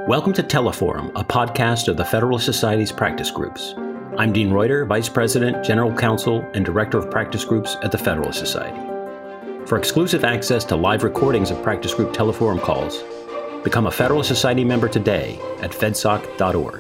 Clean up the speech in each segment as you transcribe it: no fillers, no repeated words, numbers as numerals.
Welcome to Teleforum, a podcast of the Federalist Society's practice groups. I'm Dean Reuter, Vice President, General Counsel, and Director of Practice Groups at the Federalist Society. For exclusive access to live recordings of practice group Teleforum calls, become a Federalist Society member today at fedsoc.org.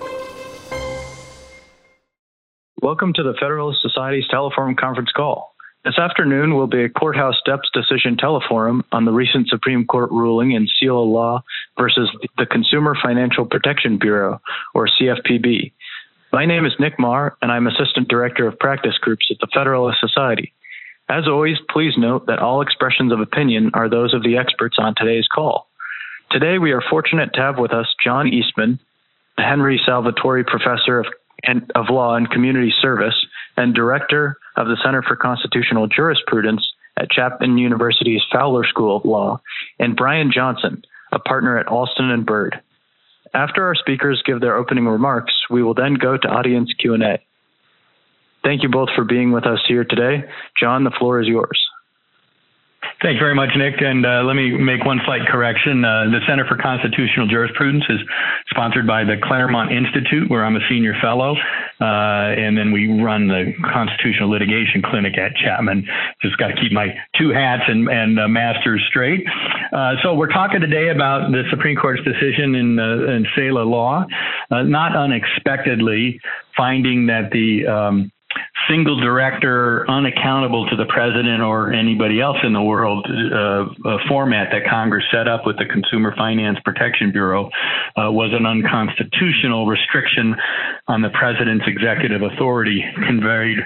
Welcome to the Federalist Society's Teleforum conference call. This afternoon will be a courthouse steps decision teleforum on the recent Supreme Court ruling in Seal of Law versus the Consumer Financial Protection Bureau, or CFPB. My name is Nick Marr, and I'm Assistant Director of Practice Groups at the Federalist Society. As always, please note that all expressions of opinion are those of the experts on today's call. Today, we are fortunate to have with us John Eastman, the Henry Salvatori Professor of Law and Community Service and Director of the Center for Constitutional Jurisprudence at Chapman University's Fowler School of Law, and Brian Johnson, a partner at Alston & Bird. After our speakers give their opening remarks, we will then go to audience Q&A. Thank you both for being with us here today. John, the floor is yours. Thanks very much, Nick. And let me make one slight correction. The Center for Constitutional Jurisprudence is sponsored by the Claremont Institute, where I'm a senior fellow. And then we run the Constitutional Litigation Clinic at Chapman. Just got to keep my two hats and masters straight. So we're talking today about the Supreme Court's decision in Seal of Law, not unexpectedly finding that the single director, unaccountable to the president or anybody else in the world format that Congress set up with the Consumer Finance Protection Bureau was an unconstitutional restriction on the president's executive authority conveyed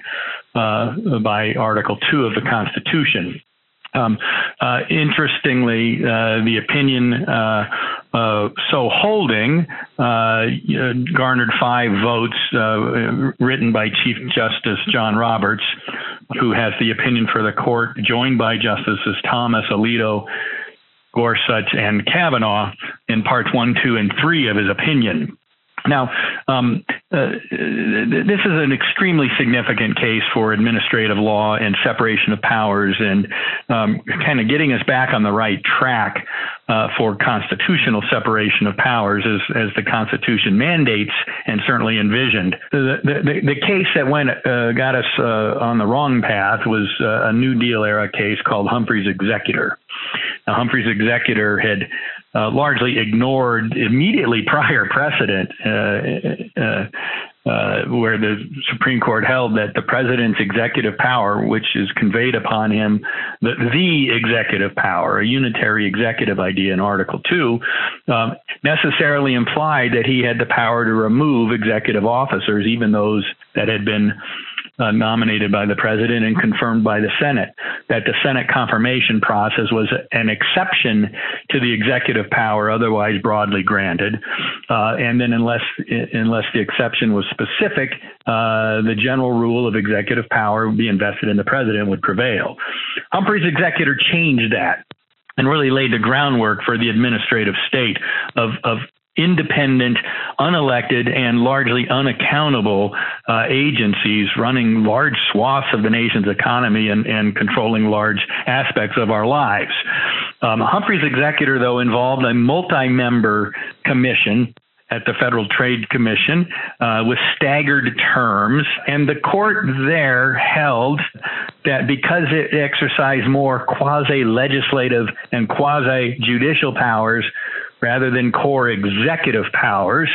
by Article 2 of the Constitution. Interestingly, the opinion so holding garnered 5 votes written by Chief Justice John Roberts, who has the opinion for the court, joined by Justices Thomas, Alito, Gorsuch, and Kavanaugh in parts 1, 2, and 3 of his opinion. Now, this is an extremely significant case for administrative law and separation of powers and kind of getting us back on the right track for constitutional separation of powers as the Constitution mandates and certainly envisioned. The case that got us on the wrong path was a New Deal era case called Humphrey's Executor. Now, Humphrey's Executor had largely ignored immediately prior precedent where the Supreme Court held that the president's executive power, which is conveyed upon him, the executive power, a unitary executive idea in Article 2, necessarily implied that he had the power to remove executive officers, even those that had been nominated by the president and confirmed by the Senate, that the Senate confirmation process was an exception to the executive power otherwise broadly granted. And then unless the exception was specific, the general rule of executive power would be invested in the president would prevail. Humphrey's Executor changed that and really laid the groundwork for the administrative state of independent, unelected, and largely unaccountable agencies running large swaths of the nation's economy and controlling large aspects of our lives. Humphrey's Executor, though, involved a multi-member commission at the Federal Trade Commission with staggered terms. And the court there held that because it exercised more quasi-legislative and quasi-judicial powers rather than core executive powers,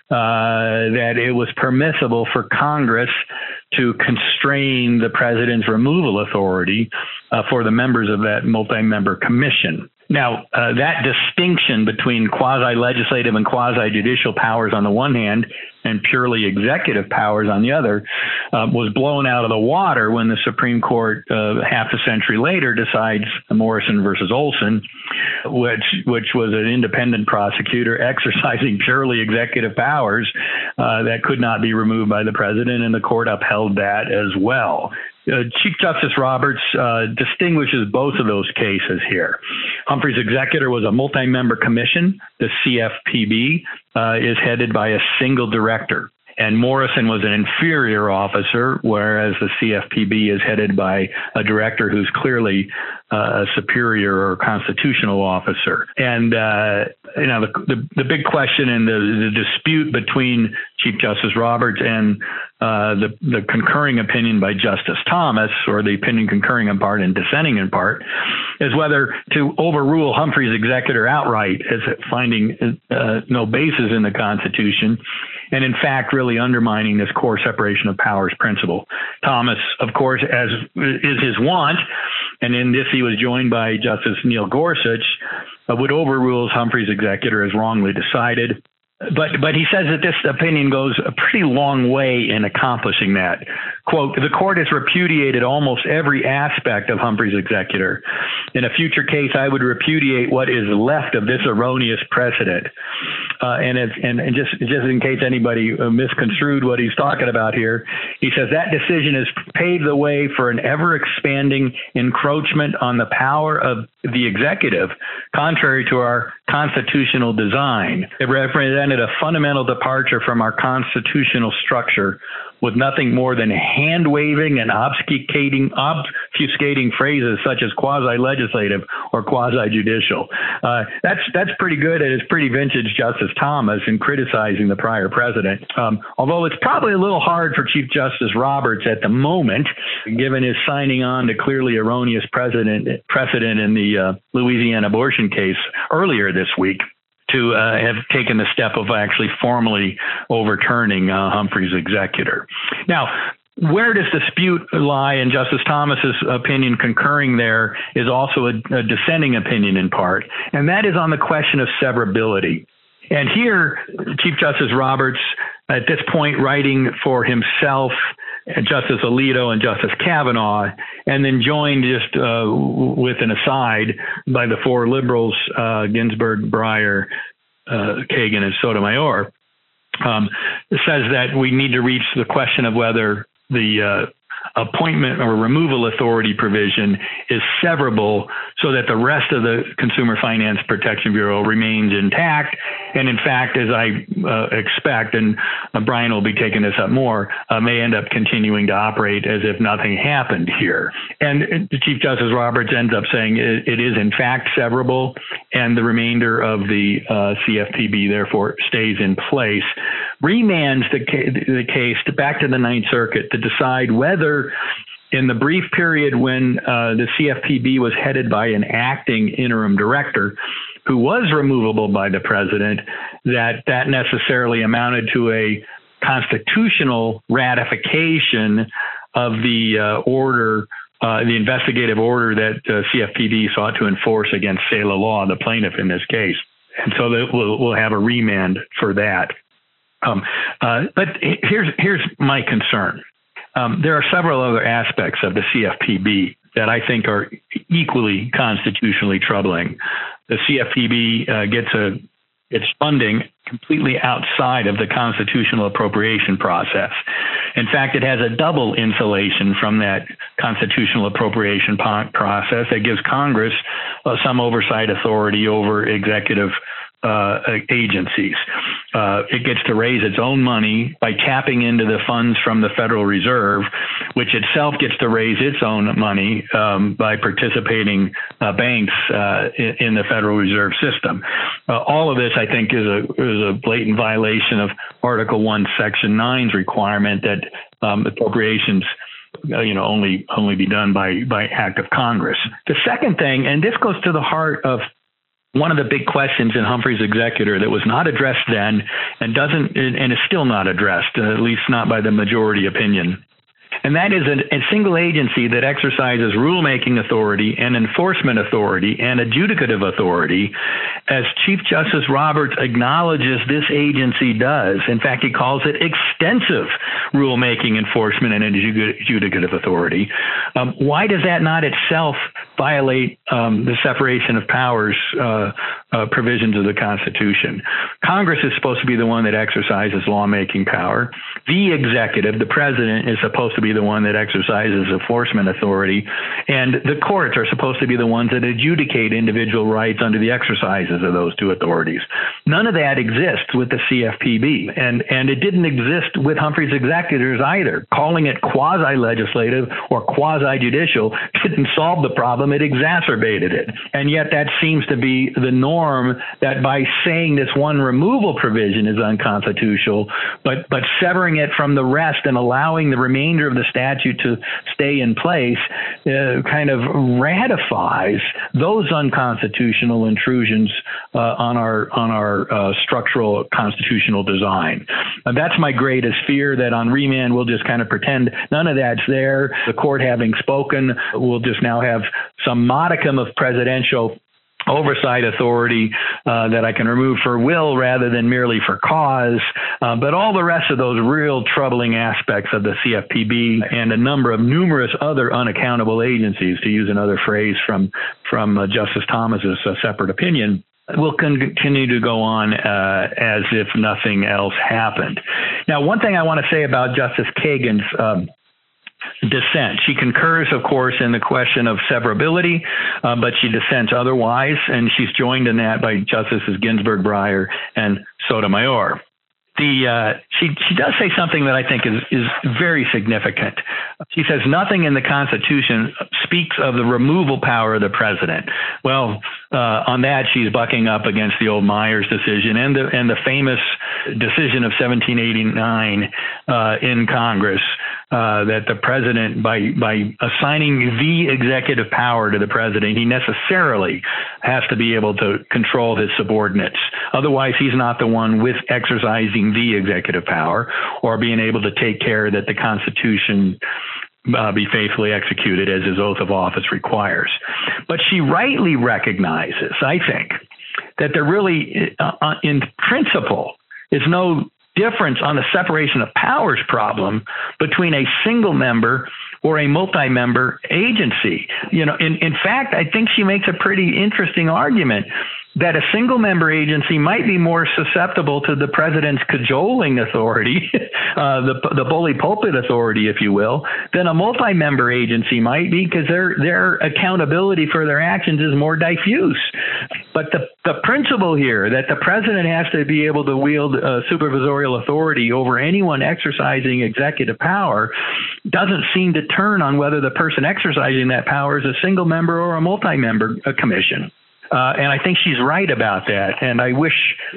that it was permissible for Congress to constrain the president's removal authority for the members of that multi-member commission. Now, that distinction between quasi-legislative and quasi-judicial powers on the one hand and purely executive powers on the other was blown out of the water when the Supreme Court half a century later decides Morrison versus Olson, which was an independent prosecutor exercising purely executive powers that could not be removed by the president, and the court upheld that as well. Chief Justice Roberts distinguishes both of those cases here. Humphrey's Executor was a multi-member commission. The CFPB is headed by a single director. and Morrison was an inferior officer, whereas the CFPB is headed by a director who's clearly a superior or constitutional officer. And the big question and the dispute between Chief Justice Roberts and the concurring opinion by Justice Thomas, or the opinion concurring in part and dissenting in part, is whether to overrule Humphrey's executor outright as finding no basis in the Constitution, and in fact really undermining this core separation of powers principle. Thomas, of course, as is his wont, and in this he was joined by Justice Neil Gorsuch, would overrule Humphrey's executor as wrongly decided. But he says that this opinion goes a pretty long way in accomplishing that. Quote, the court has repudiated almost every aspect of Humphrey's executor. In a future case, I would repudiate what is left of this erroneous precedent. And just in case anybody misconstrued what he's talking about here, he says that decision has paved the way for an ever-expanding encroachment on the power of the executive, contrary to our constitutional design. It represented a fundamental departure from our constitutional structure, with nothing more than hand-waving and obfuscating phrases such as quasi-legislative or quasi-judicial. That's pretty good, and it's pretty vintage Justice Thomas in criticizing the prior president. Although it's probably a little hard for Chief Justice Roberts at the moment, given his signing on to clearly erroneous precedent in the Louisiana abortion case earlier this week, to have taken the step of actually formally overturning Humphrey's executor. Now, where does the dispute lie? And Justice Thomas's opinion concurring there is also a dissenting opinion in part, and that is on the question of severability. And here, Chief Justice Roberts, at this point, writing for himself, Justice Alito and Justice Kavanaugh, and then joined just with an aside by the four liberals, Ginsburg, Breyer, Kagan, and Sotomayor, says that we need to reach the question of whether the appointment or removal authority provision is severable so that the rest of the Consumer Finance Protection Bureau remains intact. And in fact, as I expect, and Brian will be taking this up more, may end up continuing to operate as if nothing happened here. And Chief Justice Roberts ends up saying it is in fact severable, and the remainder of the CFPB therefore stays in place. Remands the case back to the Ninth Circuit to decide whether, in the brief period when the CFPB was headed by an acting interim director who was removable by the president, that necessarily amounted to a constitutional ratification of the order, the investigative order that CFPB sought to enforce against Selah Law, the plaintiff in this case. And so we'll have a remand for that. But here's my concern. There are several other aspects of the CFPB that I think are equally constitutionally troubling. The CFPB gets its funding completely outside of the constitutional appropriation process. In fact, it has a double insulation from that constitutional appropriation process that gives Congress some oversight authority over executive agencies. It gets to raise its own money by tapping into the funds from the Federal Reserve, which itself gets to raise its own money by participating banks in the Federal Reserve System. All of this, I think, is a blatant violation of Article 1, Section 9's requirement that appropriations only be done by act of Congress. The second thing, and this goes to the heart of one of the big questions in Humphrey's executor that was not addressed then and is still not addressed, at least not by the majority opinion. And that is a single agency that exercises rulemaking authority and enforcement authority and adjudicative authority, as Chief Justice Roberts acknowledges this agency does. In fact, he calls it extensive rulemaking, enforcement, and adjudicative authority. Why does that not itself violate the separation of powers provisions of the Constitution. Congress is supposed to be the one that exercises lawmaking power. The executive, the president, is supposed to be the one that exercises enforcement authority, and the courts are supposed to be the ones that adjudicate individual rights under the exercises of those two authorities. None of that exists with the CFPB, and it didn't exist with Humphrey's executors either. Calling it quasi-legislative or quasi-judicial didn't solve the problem, it exacerbated it. And yet that seems to be the norm, that by saying this one removal provision is unconstitutional, but severing it from the rest and allowing the remainder of the statute to stay in place kind of ratifies those unconstitutional intrusions on our structural constitutional design. That's my greatest fear, that on remand we'll just kind of pretend none of that's there. The court having spoken, we'll just now have some modicum of presidential oversight authority that I can remove for will rather than merely for cause. But all the rest of those real troubling aspects of the CFPB and a number of numerous other unaccountable agencies, to use another phrase from Justice Thomas's separate opinion, will continue to go on as if nothing else happened. Now, one thing I want to say about Justice Kagan's dissent. She concurs, of course, in the question of severability, but she dissents otherwise, and she's joined in that by Justices Ginsburg, Breyer, and Sotomayor. She does say something that I think is very significant. She says nothing in the Constitution speaks of the removal power of the president. Well, on that, she's bucking up against the old Myers decision and the famous decision of 1789 in Congress, that the president, by assigning the executive power to the president, he necessarily has to be able to control his subordinates. Otherwise, he's not the one with exercising the executive power or being able to take care that the Constitution be faithfully executed as his oath of office requires. But she rightly recognizes, I think, that there really, in principle, is no difference on the separation of powers problem between a single member or a multi-member agency. In fact, I think she makes a pretty interesting argument that a single member agency might be more susceptible to the president's cajoling authority, the bully pulpit authority, if you will, than a multi-member agency might be, because their accountability for their actions is more diffuse. But the principle here that the president has to be able to wield supervisorial authority over anyone exercising executive power doesn't seem to turn on whether the person exercising that power is a single member or a multi-member commission. And I think she's right about that. And I wish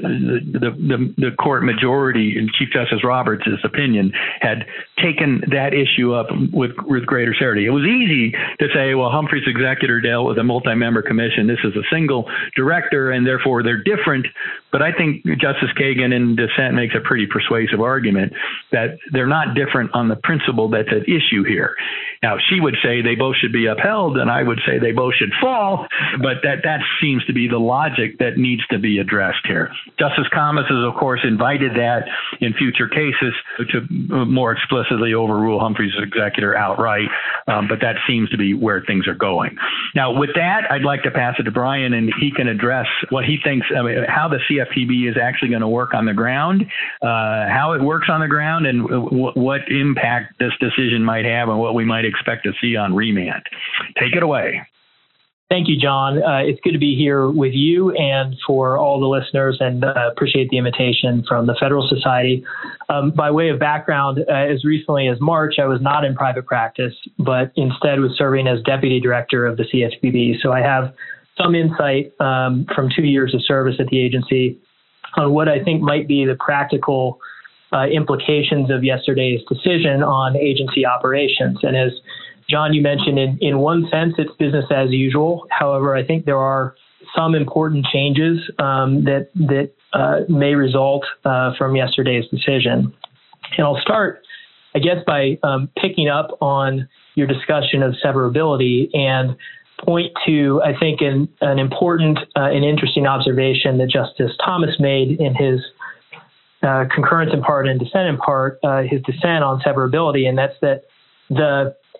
the court majority and Chief Justice Roberts' opinion had taken that issue up with greater seriety. It was easy to say, well, Humphrey's executor dealt with a multi-member commission. This is a single director, and therefore they're different. But I think Justice Kagan in dissent makes a pretty persuasive argument that they're not different on the principle that's at issue here. Now, she would say they both should be upheld, and I would say they both should fall, but that seems to be the logic that needs to be addressed here. Justice Thomas has, of course, invited that in future cases to more explicitly overrule Humphrey's executor outright, but that seems to be where things are going. Now, with that, I'd like to pass it to Brian, and he can address what he thinks, how the CFPB is actually going to work on the ground, how it works on the ground, and what impact this decision might have and what we might expect to see on remand. Take it away. Thank you, John. It's good to be here with you and for all the listeners, and appreciate the invitation from the Federal Society. By way of background, as recently as March, I was not in private practice, but instead was serving as deputy director of the CFPB. So I have some insight from 2 years of service at the agency on what I think might be the practical implications of yesterday's decision on agency operations. And as John, you mentioned, in one sense, it's business as usual. However, I think there are some important changes that may result from yesterday's decision. And I'll start, I guess, by picking up on your discussion of severability and point to, I think, an important and interesting observation that Justice Thomas made in his concurrence in part and dissent in part, his dissent on severability, and that's that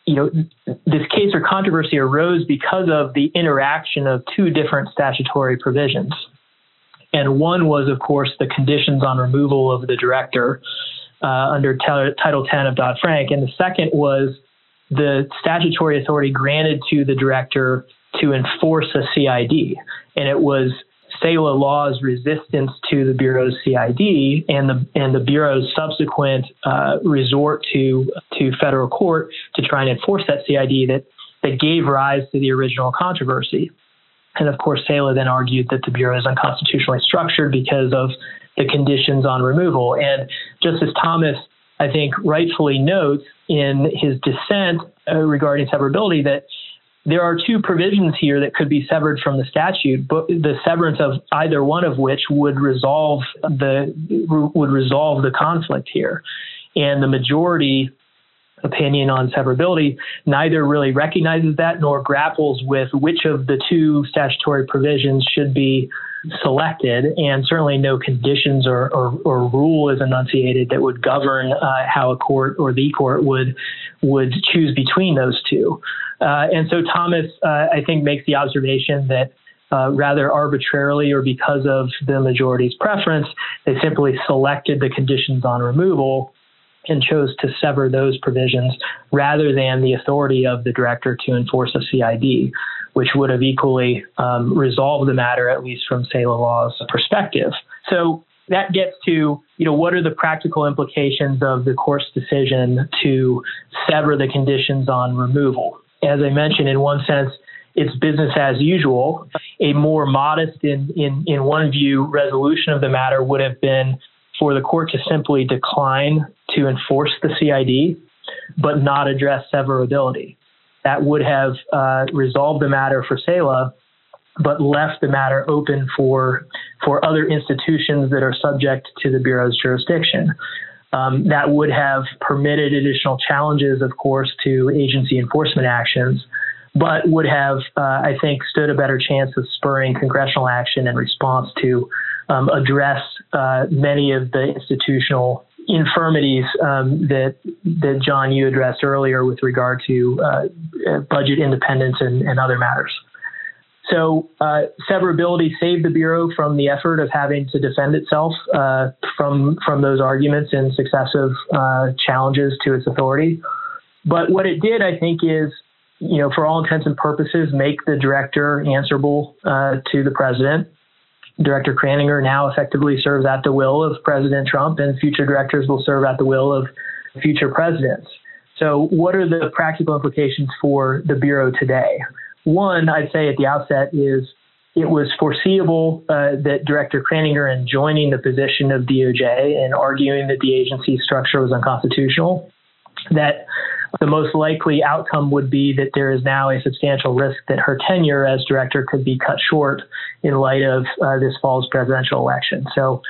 this case or controversy arose because of the interaction of two different statutory provisions. And one was, of course, the conditions on removal of the director under Title 10 of Dodd-Frank. And the second was the statutory authority granted to the director to enforce a CID. And it was SALA law's resistance to the Bureau's CID and the Bureau's subsequent resort to federal court to try and enforce that CID that gave rise to the original controversy. And of course, SALA then argued that the Bureau is unconstitutionally structured because of the conditions on removal. And Justice Thomas, I think, rightfully notes in his dissent regarding severability that there are two provisions here that could be severed from the statute, but the severance of either one of which would resolve the conflict here. And the majority opinion on severability neither really recognizes that nor grapples with which of the two statutory provisions should be selected, and certainly no conditions or rule is enunciated that would govern how a court or the court would choose between those two. And so Thomas, I think, makes the observation that rather arbitrarily or because of the majority's preference, they simply selected the conditions on removal and chose to sever those provisions rather than the authority of the director to enforce a CID, which would have equally resolved the matter, at least from SALA law's perspective. So that gets to, what are the practical implications of the court's decision to sever the conditions on removal? As I mentioned, in one sense, it's business as usual. A more modest, in one view, resolution of the matter would have been for the court to simply decline to enforce the CID, but not address severability. That would have resolved the matter for SALA, but left the matter open for other institutions that are subject to the Bureau's jurisdiction. That would have permitted additional challenges, of course, to agency enforcement actions, but would have, I think, stood a better chance of spurring congressional action in response to address many of the institutional infirmities that John, you addressed earlier with regard to budget independence and other matters. So severability saved the Bureau from the effort of having to defend itself from those arguments and successive challenges to its authority. But what it did, I think, is, for all intents and purposes, make the director answerable to the president. Director Kraninger now effectively serves at the will of President Trump, and future directors will serve at the will of future presidents. So what are the practical implications for the Bureau today? One, I'd say at the outset, is it was foreseeable that Director Kraninger, in joining the position of DOJ and arguing that the agency structure was unconstitutional, that the most likely outcome would be that there is now a substantial risk that her tenure as director could be cut short in light of this fall's presidential election. So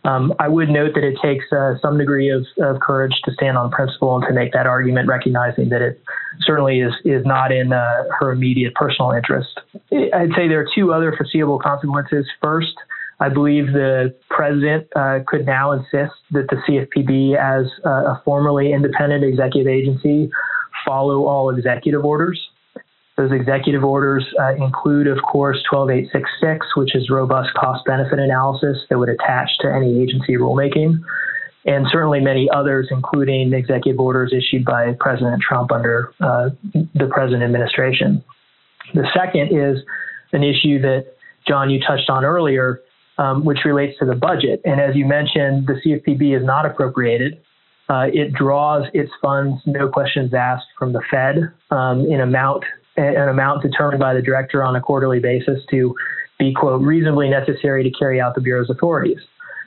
I would note that it takes some degree of courage to stand on principle and to make that argument, recognizing that it certainly is not in her immediate personal interest. I'd say there are two other foreseeable consequences. First, I believe the president could now insist that the CFPB, as a formerly independent executive agency, follow all executive orders. Those executive orders include, of course, 12866, which is robust cost-benefit analysis that would attach to any agency rulemaking, and certainly many others, including executive orders issued by President Trump under the present administration. The second is an issue that, John, you touched on earlier, which relates to the budget. And as you mentioned, the CFPB is not appropriated. It draws its funds, no questions asked, from the Fed in an amount determined by the director on a quarterly basis to be, quote, reasonably necessary to carry out the Bureau's authorities.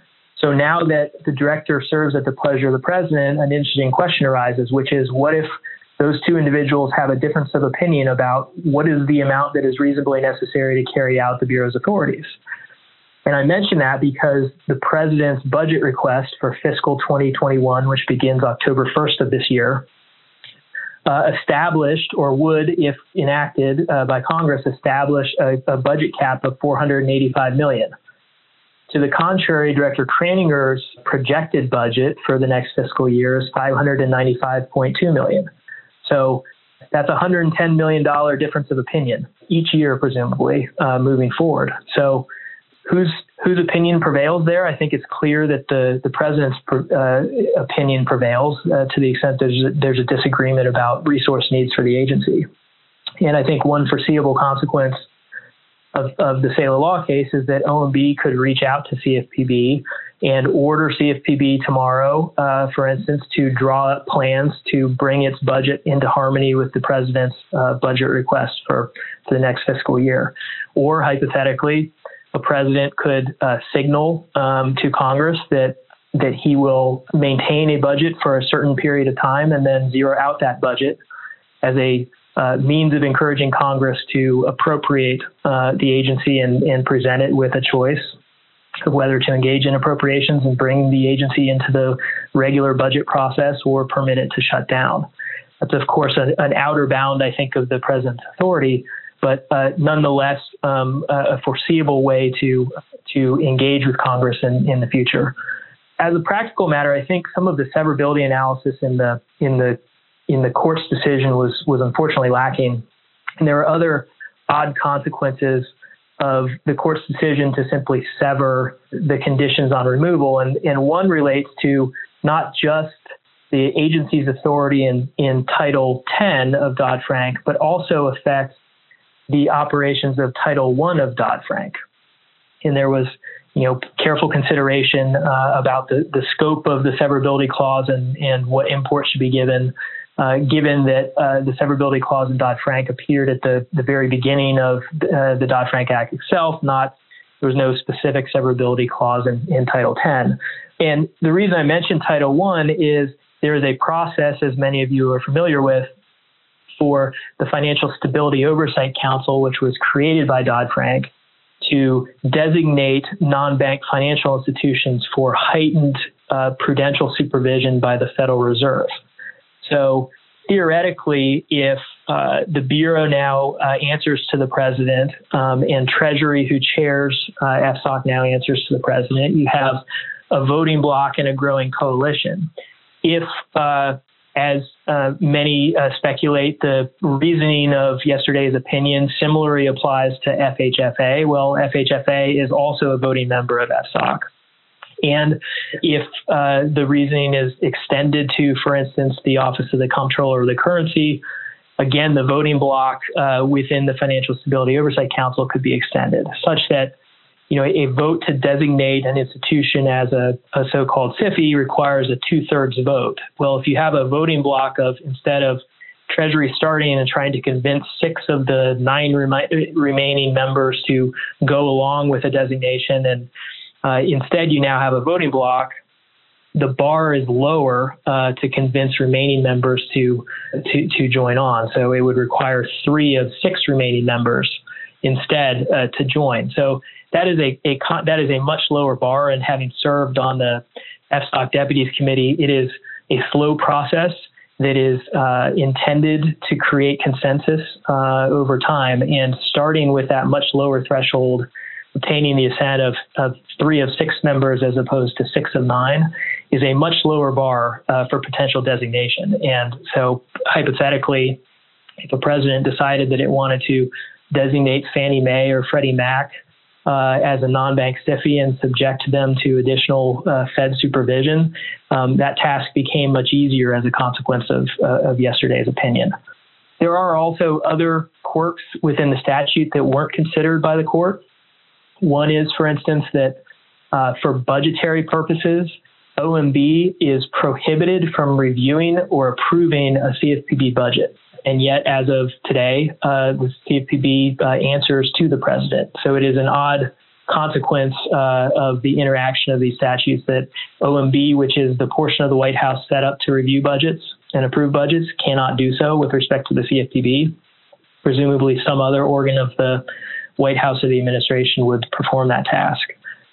So now that the director serves at the pleasure of the president, an interesting question arises, which is, what if those two individuals have a difference of opinion about what is the amount that is reasonably necessary to carry out the Bureau's authorities? And I mention that because the president's budget request for fiscal 2021, which begins October 1st of this year, established, or would, if enacted by Congress, establish a budget cap of $485 million. To the contrary, Director Kraninger's projected budget for the next fiscal year is $595.2 million. So that's $110 million difference of opinion each year, presumably, moving forward. So whose opinion prevails there? I think it's clear that the president's opinion prevails to the extent there's a disagreement about resource needs for the agency. And I think one foreseeable consequence of the Saylor Law case is that OMB could reach out to CFPB and order CFPB tomorrow, for instance, to draw up plans to bring its budget into harmony with the president's budget request for the next fiscal year. Or hypothetically, a president could signal to Congress that he will maintain a budget for a certain period of time and then zero out that budget as a means of encouraging Congress to appropriate the agency and present it with a choice of whether to engage in appropriations and bring the agency into the regular budget process or permit it to shut down. That's, of course, an outer bound, I think, of the president's authority, but nonetheless, a foreseeable way to engage with Congress in the future. As a practical matter, I think some of the severability analysis in the court's decision was unfortunately lacking, and there are other odd consequences of the court's decision to simply sever the conditions on removal, and one relates to not just the agency's authority in Title 10 of Dodd-Frank, but also affects the operations of Title I of Dodd-Frank. And there was, careful consideration about the scope of the severability clause and what import should be given that the severability clause in Dodd-Frank appeared at the very beginning of the Dodd-Frank Act itself. There was no specific severability clause in Title 10. And the reason I mentioned Title I is there is a process, as many of you are familiar with, for the Financial Stability Oversight Council, which was created by Dodd-Frank, to designate non-bank financial institutions for heightened prudential supervision by the Federal Reserve. So theoretically, if the Bureau now answers to the president and Treasury, who chairs FSOC, now answers to the president, you have a voting bloc and a growing coalition. If, as many speculate, the reasoning of yesterday's opinion similarly applies to FHFA, well, FHFA is also a voting member of FSOC. And if the reasoning is extended to, for instance, the Office of the Comptroller of the Currency, again, the voting bloc within the Financial Stability Oversight Council could be extended, such that a vote to designate an institution as a so-called SIFI requires a 2/3 vote. Well, if you have a voting bloc of, instead of Treasury starting and trying to convince 6 of the 9 remaining members to go along with a designation, and instead you now have a voting bloc, the bar is lower to convince remaining members to join on. So it would require 3 of 6 remaining members instead to join. So that is a much lower bar, and having served on the FSOC Deputies Committee, it is a slow process that is intended to create consensus over time. And starting with that much lower threshold, obtaining the assent of 3 of 6 members as opposed to 6 of 9 is a much lower bar for potential designation. And so hypothetically, if a president decided that it wanted to designate Fannie Mae or Freddie Mac as a non-bank SIFI and subject them to additional Fed supervision, that task became much easier as a consequence of yesterday's opinion. There are also other quirks within the statute that weren't considered by the court. One is, for instance, that for budgetary purposes, OMB is prohibited from reviewing or approving a CFPB budget. And yet, as of today, the CFPB answers to the president. So it is an odd consequence of the interaction of these statutes that OMB, which is the portion of the White House set up to review budgets and approve budgets, cannot do so with respect to the CFPB. Presumably, some other organ of the White House or the administration would perform that task.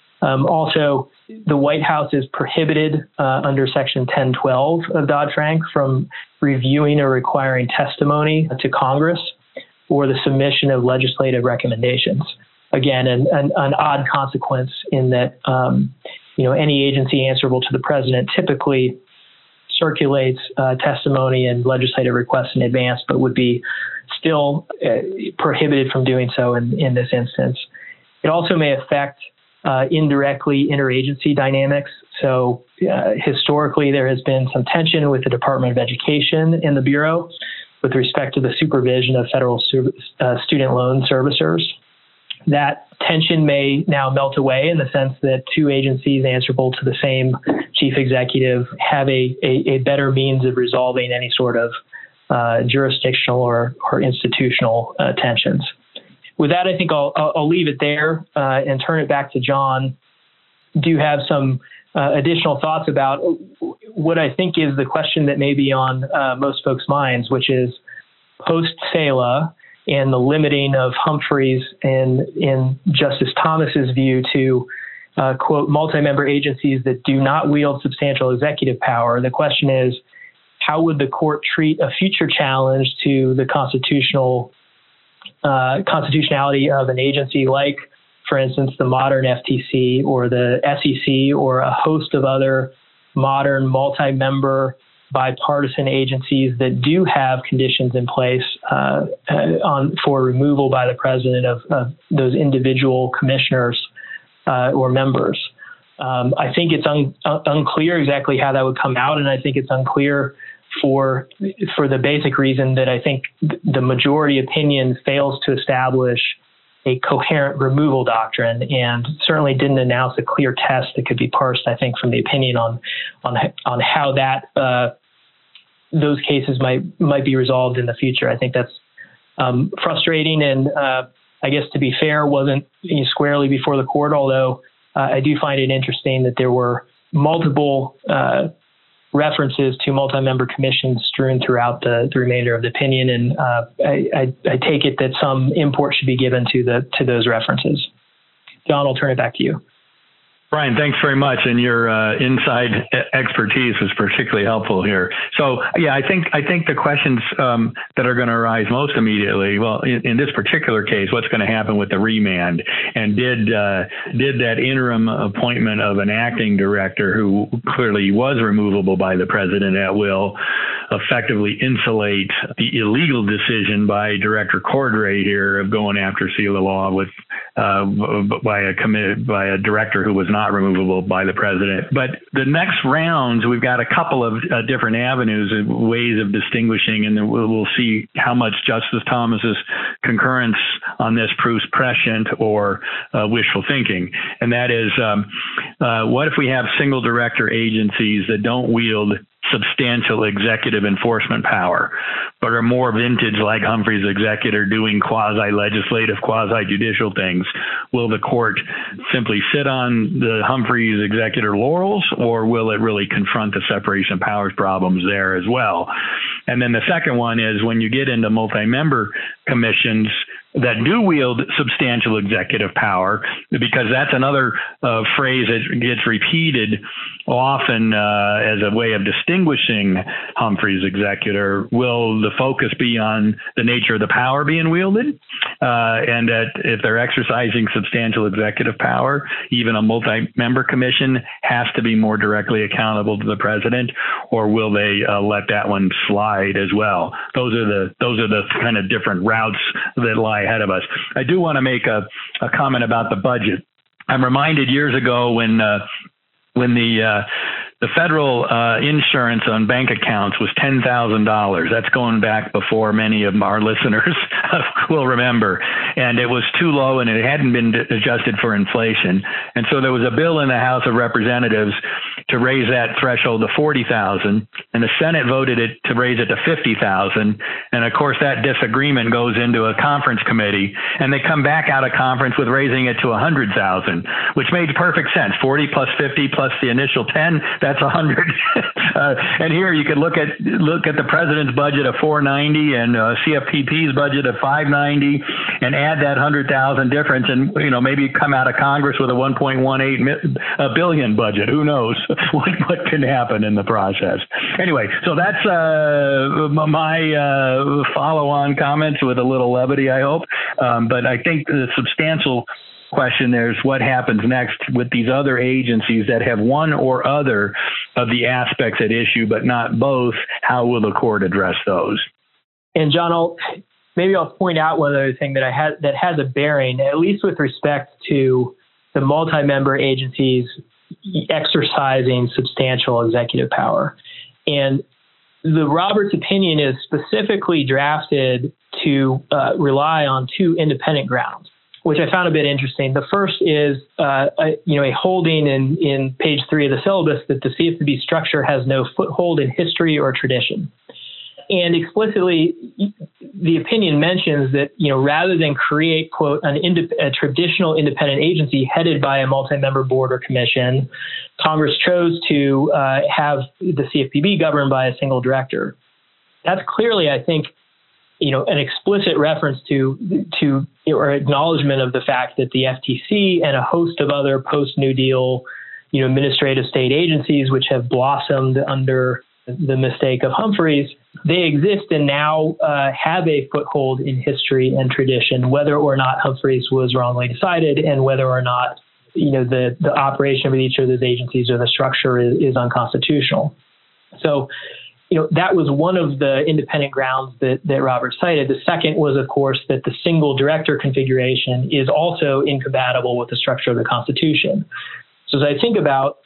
Also, the White House is prohibited under Section 1012 of Dodd-Frank from reviewing or requiring testimony to Congress or the submission of legislative recommendations. Again, an odd consequence in that any agency answerable to the president typically circulates testimony and legislative requests in advance, but would be still prohibited from doing so in this instance. It also may affect indirectly interagency dynamics. So historically, there has been some tension with the Department of Education and the Bureau with respect to the supervision of federal student loan servicers. That tension may now melt away in the sense that two agencies answerable to the same chief executive have a better means of resolving any sort of jurisdictional or institutional tensions. With that, I think I'll leave it there and turn it back to John. Do you have some additional thoughts about what I think is the question that may be on most folks' minds, which is post-SALA and the limiting of Humphreys in Justice Thomas's view to, quote, multi-member agencies that do not wield substantial executive power. The question is, how would the court treat a future challenge to the constitutionality of an agency like, for instance, the modern FTC or the SEC or a host of other modern multi-member bipartisan agencies that do have conditions in place for removal by the president of those individual commissioners or members. I think it's unclear exactly how that would come out, and I think it's unclear for the basic reason that I think the majority opinion fails to establish a coherent removal doctrine, and certainly didn't announce a clear test that could be parsed, I think, from the opinion on how that those cases might be resolved in the future. I think that's frustrating, and I guess to be fair, wasn't squarely before the court, although I do find it interesting that there were multiple references to multi-member commissions strewn throughout the remainder of the opinion, and I take it that some import should be given to those references. John, I'll turn it back to you. Brian, thanks very much, and your inside expertise was particularly helpful here. So, yeah, I think the questions that are going to arise most immediately, well, in this particular case, what's going to happen with the remand, and did that interim appointment of an acting director who clearly was removable by the president at will effectively insulate the illegal decision by Director Cordray here of going after SELA law with by a director who was not removable by the president. But the next rounds, we've got a couple of different avenues and ways of distinguishing, and then we'll see how much Justice Thomas's concurrence on this proves prescient or wishful thinking. And that is, what if we have single director agencies that don't wield substantial executive enforcement power, but are more vintage like Humphrey's executor doing quasi-legislative, quasi-judicial things? Will the court simply sit on the Humphrey's executor laurels, or will it really confront the separation of powers problems there as well? And then the second one is when you get into multi-member commissions that do wield substantial executive power, because that's another phrase that gets repeated often as a way of distinguishing Humphrey's executor. Will the focus be on the nature of the power being wielded? And that if they're exercising substantial executive power, even a multi-member commission has to be more directly accountable to the president, or will they let that one slide as well? Those are the kind of different routes that lie ahead of us. I do want to make a comment about the budget. I'm reminded years ago when the federal insurance on bank accounts was $10,000. That's going back before many of our listeners will remember. And it was too low, and it hadn't been adjusted for inflation. And so there was a bill in the House of Representatives to raise that threshold to $40,000, and the Senate voted it to raise it to $50,000. And of course, that disagreement goes into a conference committee, and they come back out of conference with raising it to $100,000, which made perfect sense. 40 plus 50 plus the initial 10. That's 100. And here you could look at the president's budget of $490 and CFPP's budget of $590, and add that $100,000 difference, and maybe come out of Congress with a $1.18 billion budget. Who knows what can happen in the process? Anyway, so that's my follow-on comments with a little levity, I hope. But I think the substantial question there is what happens next with these other agencies that have one or other of the aspects at issue, but not both, how will the court address those? And John, I'll point out one other thing that has a bearing, at least with respect to the multi-member agencies exercising substantial executive power. And the Roberts opinion is specifically drafted to rely on two independent grounds, which I found a bit interesting. The first is a holding in page 3 of the syllabus that the CFPB structure has no foothold in history or tradition. And explicitly, the opinion mentions that, rather than create, quote, a traditional independent agency headed by a multi-member board or commission, Congress chose to have the CFPB governed by a single director. That's clearly, I think, an explicit reference to or acknowledgement of the fact that the FTC and a host of other post-New Deal, administrative state agencies, which have blossomed under the mistake of Humphreys, they exist and now have a foothold in history and tradition, whether or not Humphreys was wrongly decided and whether or not, the operation of each of those agencies or the structure is unconstitutional. So, that was one of the independent grounds that Roberts cited. The second was, of course, that the single director configuration is also incompatible with the structure of the Constitution. So as I think about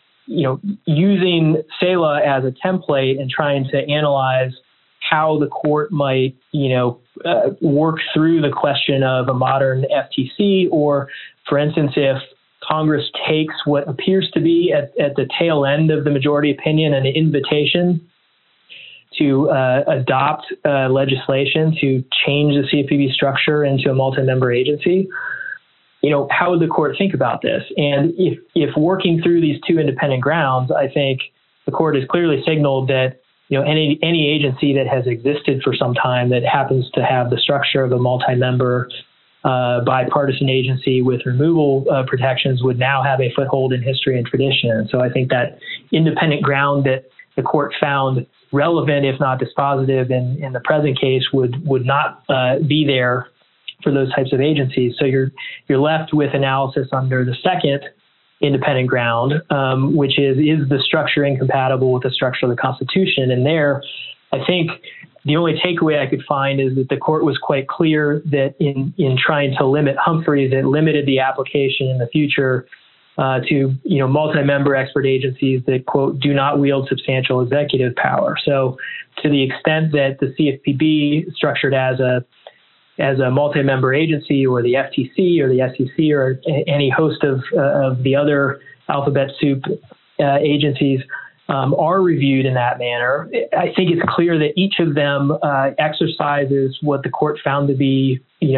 using SALA as a template and trying to analyze how the court might, work through the question of a modern FTC, or, for instance, if Congress takes what appears to be at the tail end of the majority opinion an invitation to adopt legislation to change the CFPB structure into a multi-member agency, how would the court think about this? And if working through these two independent grounds, I think the court has clearly signaled that any agency that has existed for some time that happens to have the structure of a multi-member bipartisan agency with removal protections would now have a foothold in history and tradition. And so I think that independent ground that the court found relevant, if not dispositive, in the present case would not be there for those types of agencies. So you're left with analysis under the second independent ground, which is the structure incompatible with the structure of the Constitution? And there, I think the only takeaway I could find is that the court was quite clear that in trying to limit Humphreys, it limited the application in the future to multi-member expert agencies that, quote, do not wield substantial executive power. So to the extent that the CFPB structured as a multi-member agency, or the FTC or the SEC or any host of the other alphabet soup agencies are reviewed in that manner, I think it's clear that each of them exercises what the court found to be,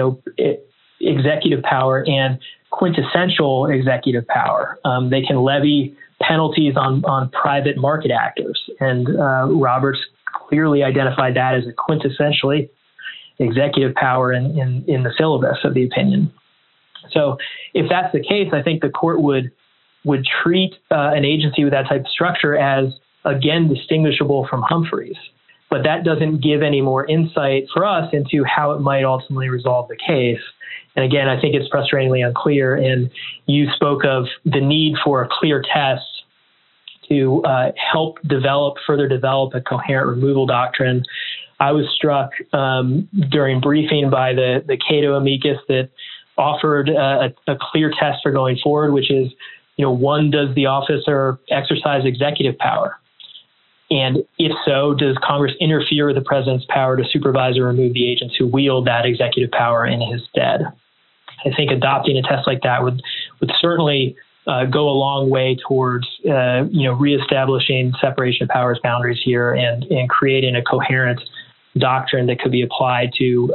executive power and quintessential executive power. They can levy penalties on private market actors, and Roberts clearly identified that as a quintessentially executive power in the syllabus of the opinion. So if that's the case, I think the court would treat an agency with that type of structure as, again, distinguishable from Humphreys. But that doesn't give any more insight for us into how it might ultimately resolve the case. And again, I think it's frustratingly unclear. And you spoke of the need for a clear test to help further develop a coherent removal doctrine. I was struck during briefing by the Cato amicus that offered a clear test for going forward, which is, one, does the officer exercise executive power? And if so, does Congress interfere with the president's power to supervise or remove the agents who wield that executive power in his stead? I think adopting a test like that would certainly go a long way towards, reestablishing separation of powers boundaries here and creating a coherent doctrine that could be applied to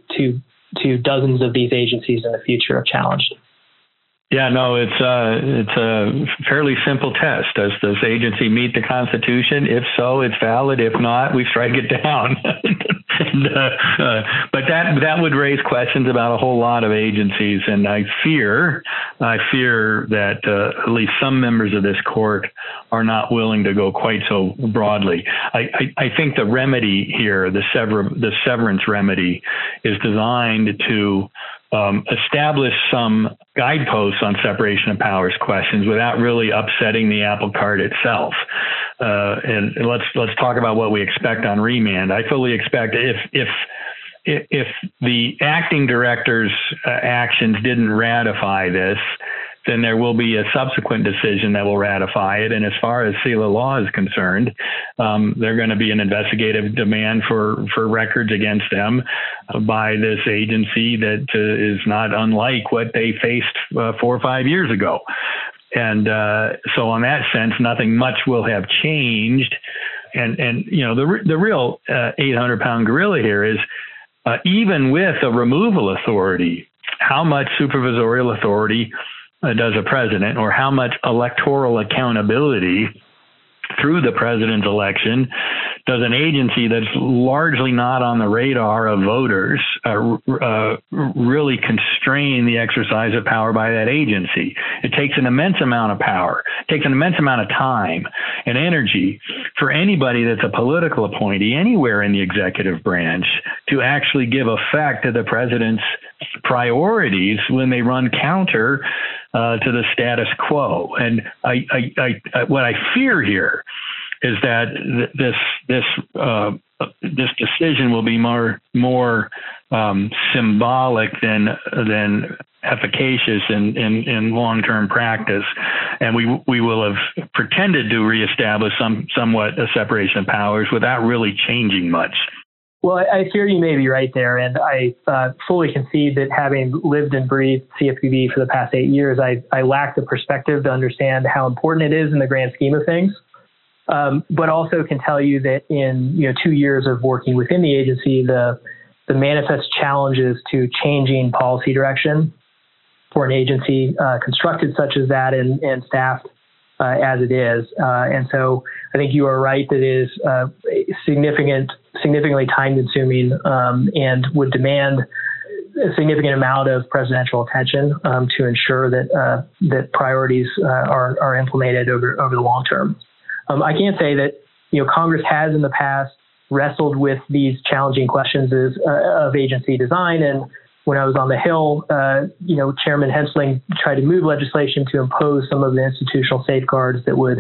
dozens of these agencies in the future if challenged. Yeah, no, it's a fairly simple test. Does this agency meet the Constitution? If so, it's valid. If not, we strike it down. But that would raise questions about a whole lot of agencies, and I fear that at least some members of this court are not willing to go quite so broadly. I think the remedy here, the severance remedy, is designed to establish some guideposts on separation of powers questions without really upsetting the apple cart itself. And let's talk about what we expect on remand. I fully expect if the acting director's actions didn't ratify this, then there will be a subsequent decision that will ratify it. And as far as Selah Law is concerned, there's going to be an investigative demand for records against them by this agency that is not unlike what they faced 4 or 5 years ago. And so in that sense, nothing much will have changed. And you know, the real 800-pound gorilla here is even with a removal authority, how much supervisorial authority does a president, or how much electoral accountability through the president's election does an agency that's largely not on the radar of voters really constrain the exercise of power by that agency? It takes an immense amount of power, it takes an immense amount of time and energy for anybody that's a political appointee anywhere in the executive branch to actually give effect to the president's priorities when they run counter to the status quo. And what I fear here is that this decision will be more symbolic than efficacious in long-term practice, and we will have pretended to reestablish somewhat a separation of powers without really changing much. Well, I fear you may be right there, and I fully concede that having lived and breathed CFPB for the past 8 years, I lack the perspective to understand how important it is in the grand scheme of things. But also can tell you that in 2 years of working within the agency, the manifest challenges to changing policy direction for an agency constructed such as that and staffed as it is. And so I think you are right that it is significantly time-consuming and would demand a significant amount of presidential attention to ensure that priorities are implemented over the long term. I can say that Congress has in the past wrestled with these challenging questions of agency design. And when I was on the Hill, Chairman Hensling tried to move legislation to impose some of the institutional safeguards that would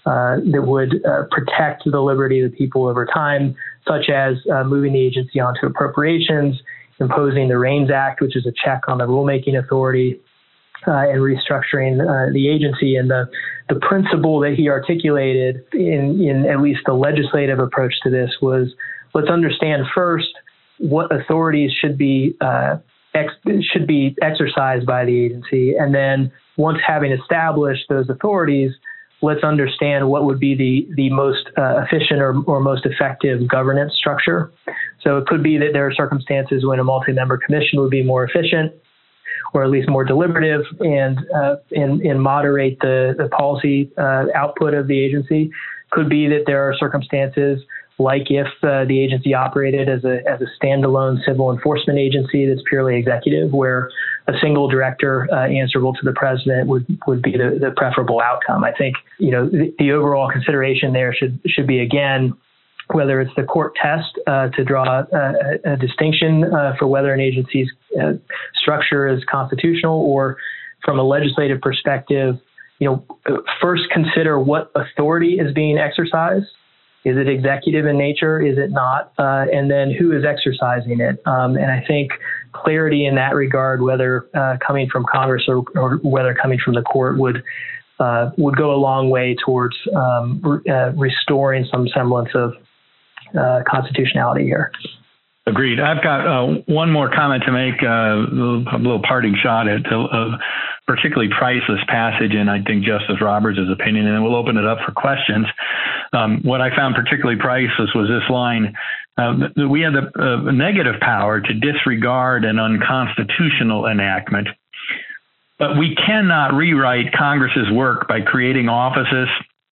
protect the liberty of the people over time, such as moving the agency onto appropriations, imposing the REINS Act, which is a check on the rulemaking authority, and restructuring the agency. And the principle that he articulated in at least the legislative approach to this was, let's understand first what authorities should be exercised by the agency, and then once having established those authorities, let's understand what would be the most efficient or most effective governance structure. So it could be that there are circumstances when a multi-member commission would be more efficient, or at least more deliberative, and moderate the policy output of the agency. Could be that there are circumstances like if the agency operated as a standalone civil enforcement agency that's purely executive, where a single director answerable to the president would be the preferable outcome. I think the overall consideration there should be, again, whether it's the court test to draw a distinction for whether an agency's structure is constitutional, or from a legislative perspective, first consider what authority is being exercised. Is it executive in nature? Is it not? And then who is exercising it? And I think clarity in that regard, whether coming from Congress or whether coming from the court, would go a long way towards restoring some semblance of constitutionality here. Agreed. I've got one more comment to make, a little parting shot at a particularly priceless passage in, I think, Justice Roberts' opinion, and then we'll open it up for questions. What I found particularly priceless was this line: we have the negative power to disregard an unconstitutional enactment, but we cannot rewrite Congress's work by creating offices,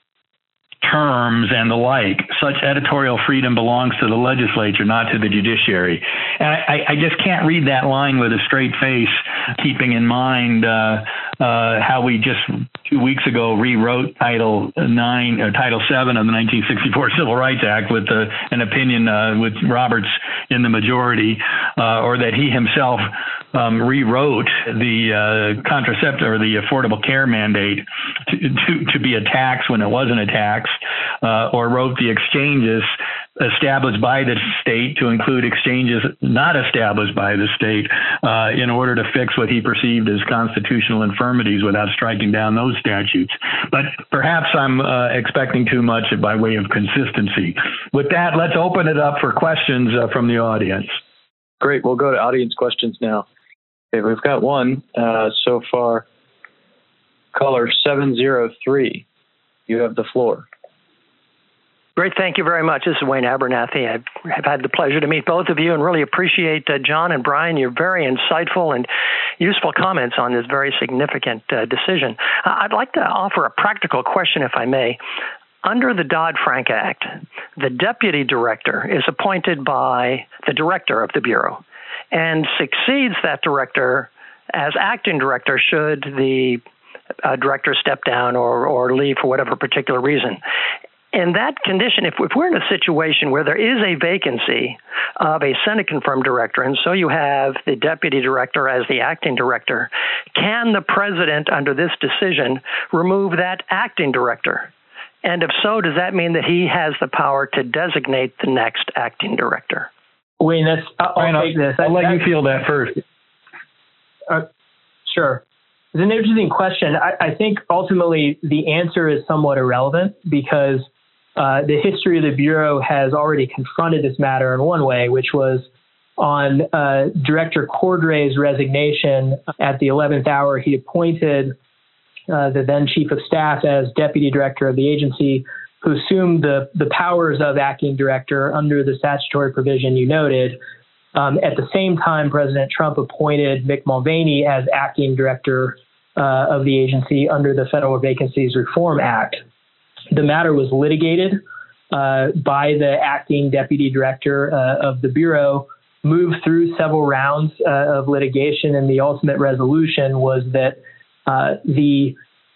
terms, and the like. Such editorial freedom belongs to the legislature, not to the judiciary. And I just can't read that line with a straight face, keeping in mind how we just 2 weeks ago rewrote Title 9 or Title 7 of the 1964 Civil Rights Act with an opinion with Roberts in the majority, or that he himself rewrote the contraceptive or the Affordable Care Mandate to be a tax when it wasn't a tax, or wrote the exchanges established by the state to include exchanges not established by the state in order to fix what he perceived as constitutional infirmities without striking down those statutes. But perhaps I'm expecting too much by way of consistency. With that, let's open it up for questions from the audience. Great. We'll go to audience questions now. Okay, we've got one so far. Caller 703, you have the floor. Great. Thank you very much. This is Wayne Abernathy. I have had the pleasure to meet both of you and really appreciate John and Brian, your very insightful and useful comments on this very significant decision. I'd like to offer a practical question, if I may. Under the Dodd-Frank Act, the deputy director is appointed by the director of the Bureau and succeeds that director as acting director should the director step down or leave for whatever particular reason. In that condition, if we're in a situation where there is a vacancy of a Senate-confirmed director, and so you have the deputy director as the acting director, can the president, under this decision, remove that acting director? And if so, does that mean that he has the power to designate the next acting director? Wayne, I'll take this. I'll let you field that first. Sure. It's an interesting question. I think ultimately the answer is somewhat irrelevant because the history of the Bureau has already confronted this matter in one way, which was on Director Cordray's resignation at the 11th hour. He appointed the then chief of staff as deputy director of the agency, who assumed the powers of acting director under the statutory provision you noted. At the same time, President Trump appointed Mick Mulvaney as acting director of the agency under the Federal Vacancies Reform Act. The matter was litigated by the acting deputy director of the Bureau, moved through several rounds of litigation, and the ultimate resolution was that the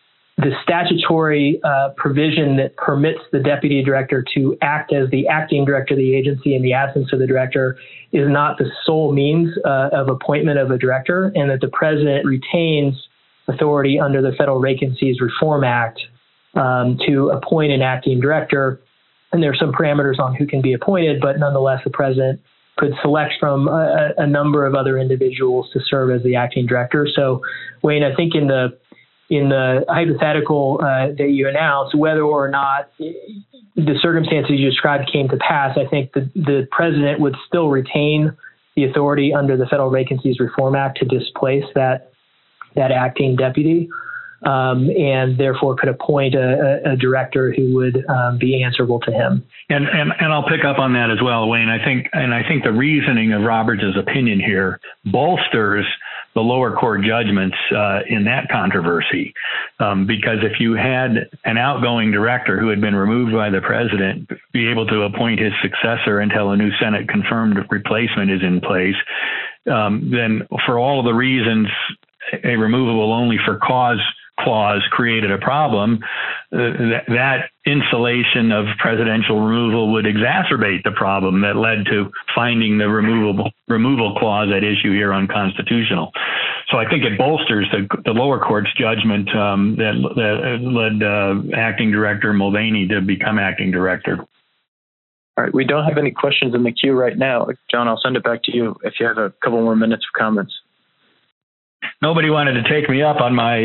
statutory provision that permits the deputy director to act as the acting director of the agency in the absence of the director is not the sole means of appointment of a director, and that the president retains authority under the Federal Vacancies Reform Act to appoint an acting director. And there are some parameters on who can be appointed, but nonetheless, the president could select from a number of other individuals to serve as the acting director. So, Wayne, I think in the hypothetical that you announced, whether or not the circumstances you described came to pass, I think the president would still retain the authority under the Federal Vacancies Reform Act to displace that acting deputy, and therefore could appoint a director who would be answerable to him. And I'll pick up on that as well, Wayne. I think the reasoning of Roberts' opinion here bolsters the lower court judgments in that controversy, because if you had an outgoing director who had been removed by the president be able to appoint his successor until a new Senate confirmed replacement is in place, then for all of the reasons a removable only for cause clause created a problem, that insulation of presidential removal would exacerbate the problem that led to finding the removal clause at issue here unconstitutional. So I think it bolsters the lower court's judgment that led acting director Mulvaney to become acting director. All right, we don't have any questions in the queue right now. John, I'll send it back to you if you have a couple more minutes of comments. Nobody wanted to take me up on my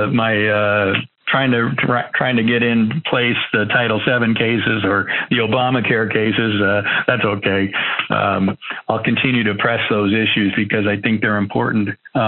trying to get in place the Title VII cases or the Obamacare cases. That's okay. I'll continue to press those issues because I think they're important.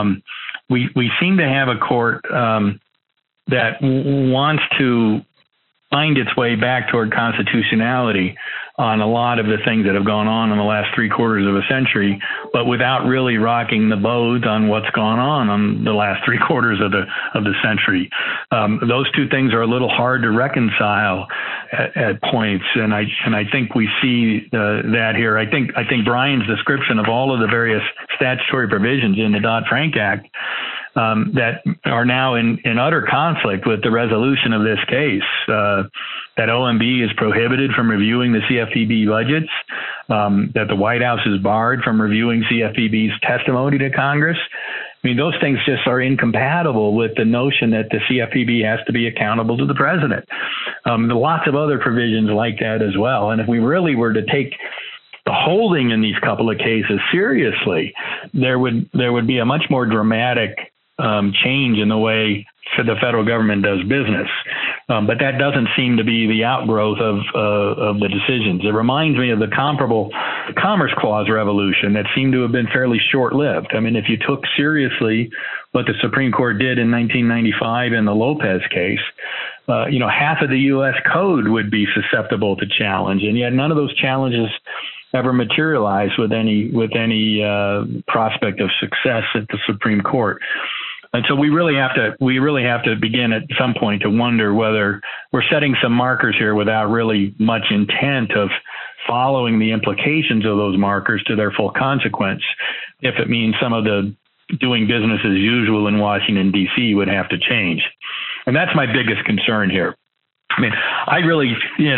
We seem to have a court that wants to find its way back toward constitutionality on a lot of the things that have gone on in the last 3/4 of a century, but without really rocking the boat on what's gone on the last 3/4 of the century. Those two things are a little hard to reconcile at points, and I think we see that here. I think Brian's description of all of the various statutory provisions in the Dodd-Frank Act that are now in utter conflict with the resolution of this case. That OMB is prohibited from reviewing the CFPB budgets, that the White House is barred from reviewing CFPB's testimony to Congress. I mean, those things just are incompatible with the notion that the CFPB has to be accountable to the president. There are lots of other provisions like that as well. And if we really were to take the holding in these couple of cases seriously, there would be a much more dramatic change in the way the federal government does business. But that doesn't seem to be the outgrowth of the decisions. It reminds me of the comparable Commerce Clause revolution that seemed to have been fairly short-lived. I mean, if you took seriously what the Supreme Court did in 1995 in the Lopez case, half of the U.S. code would be susceptible to challenge, and yet none of those challenges ever materialized with any prospect of success at the Supreme Court. And so we really have to begin at some point to wonder whether we're setting some markers here without really much intent of following the implications of those markers to their full consequence, if it means some of the doing business as usual in Washington, D.C. would have to change. And that's my biggest concern here. I mean, I really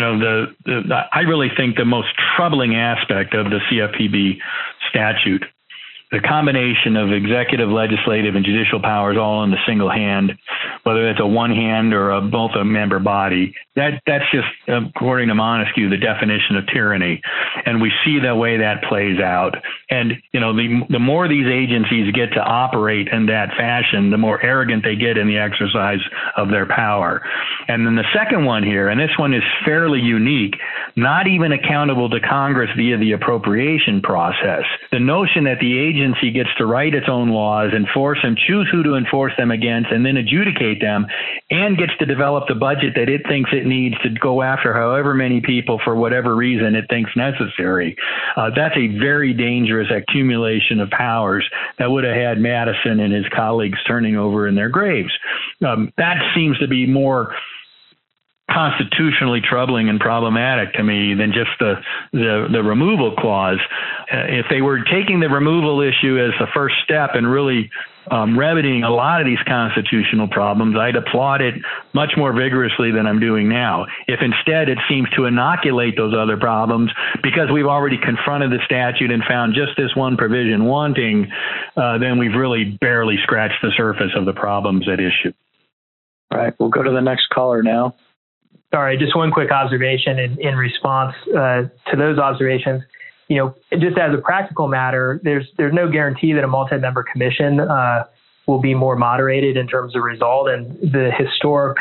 think the most troubling aspect of the CFPB statute, the combination of executive, legislative, and judicial powers all in the single hand, whether it's a one hand or a multi-member body, that's just, according to Montesquieu, the definition of tyranny. And we see the way that plays out. And, the more these agencies get to operate in that fashion, the more arrogant they get in the exercise of their power. And then the second one here, and this one is fairly unique, not even accountable to Congress via the appropriation process. The notion that the agency gets to write its own laws, enforce them, choose who to enforce them against, and then adjudicate them, and gets to develop the budget that it thinks it needs to go after however many people for whatever reason it thinks necessary. That's a very dangerous accumulation of powers that would have had Madison and his colleagues turning over in their graves. That seems to be more constitutionally troubling and problematic to me than just the removal clause. If they were taking the removal issue as the first step and really remedying a lot of these constitutional problems, I'd applaud it much more vigorously than I'm doing now. If instead it seems to inoculate those other problems because we've already confronted the statute and found just this one provision wanting, then we've really barely scratched the surface of the problems at issue. All right, we'll go to the next caller now. Sorry, just one quick observation in response to those observations. Just as a practical matter, there's no guarantee that a multi-member commission will be more moderated in terms of result. And the historic,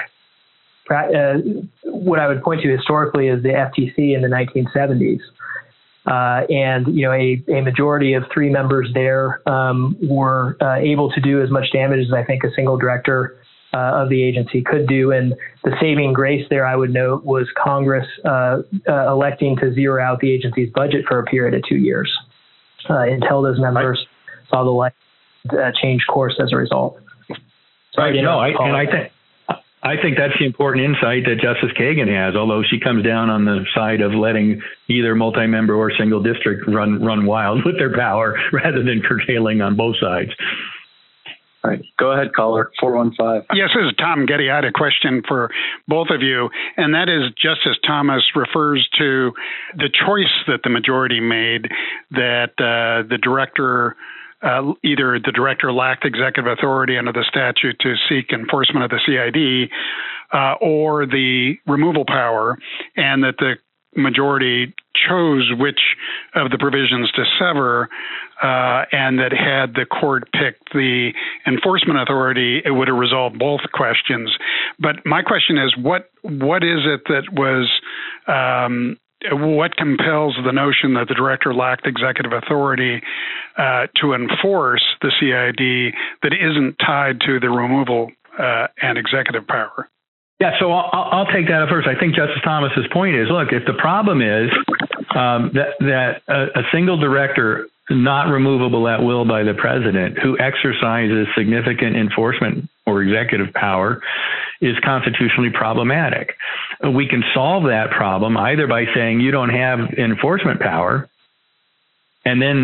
what I would point to historically is the FTC in the 1970s. And a majority of 3 members there were able to do as much damage as I think a single director of the agency could do. And the saving grace there, I would note, was Congress electing to zero out the agency's budget for a period of 2 years until those members saw the light change course as a result. I think that's the important insight that Justice Kagan has, although she comes down on the side of letting either multi-member or single district run wild with their power rather than curtailing on both sides. All right, go ahead, caller 415. Yes, this is Tom Getty. I had a question for both of you, and that is Justice Thomas refers to the choice that the majority made that the director, either the director lacked executive authority under the statute to seek enforcement of the CID or the removal power, and that the majority chose which of the provisions to sever, and that had the court picked the enforcement authority, it would have resolved both questions. But my question is, what is it that was, what compels the notion that the director lacked executive authority to enforce the CID that isn't tied to the removal and executive power? Yeah, so I'll take that first. I think Justice Thomas's point is, look, if the problem is that a single director not removable at will by the president who exercises significant enforcement or executive power is constitutionally problematic, we can solve that problem either by saying you don't have enforcement power and then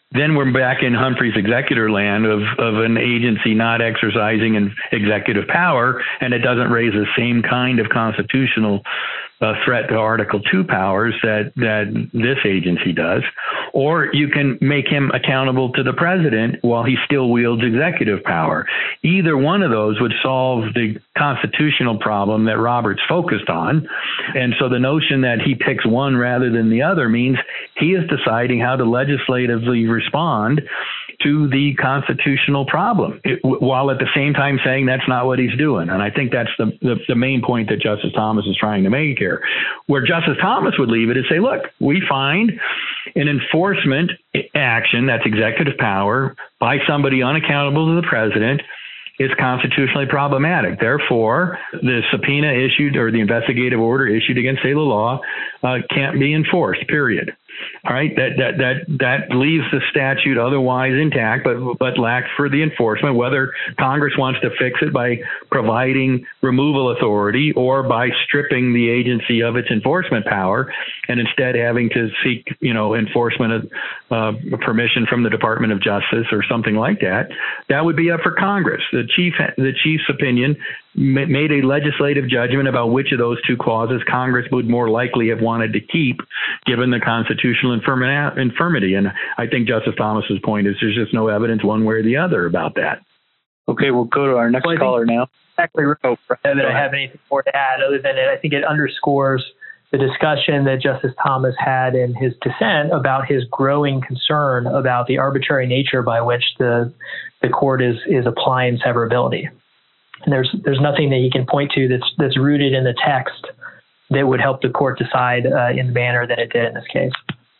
then we're back in Humphrey's executor land of an agency not exercising an executive power, and it doesn't raise the same kind of constitutional threat to Article 2 powers that this agency does. Or you can make him accountable to the president while he still wields executive power. Either one of those would solve the constitutional problem that Roberts focused on. And so the notion that he picks one rather than the other means he is deciding how to legislatively respond to the constitutional problem, while at the same time saying that's not what he's doing. And I think that's the main point that Justice Thomas is trying to make here. Where Justice Thomas would leave it is say, look, we find an enforcement action, that's executive power, by somebody unaccountable to the president is constitutionally problematic. Therefore, the subpoena issued or the investigative order issued against Saylor Law can't be enforced, period. All right, that leaves the statute otherwise intact, but lacks for the enforcement, whether Congress wants to fix it by providing removal authority or by stripping the agency of its enforcement power and instead having to seek, enforcement of permission from the Department of Justice or something like that. That would be up for Congress. The chief's opinion made a legislative judgment about which of those two clauses Congress would more likely have wanted to keep, given the constitutional infirmity. And I think Justice Thomas's point is there's just no evidence one way or the other about that. Okay, we'll go to our next caller now. Exactly right. That I have anything more to add other than I think it underscores the discussion that Justice Thomas had in his dissent about his growing concern about the arbitrary nature by which the court is applying severability. And there's nothing that he can point to that's rooted in the text that would help the court decide in the manner that it did in this case.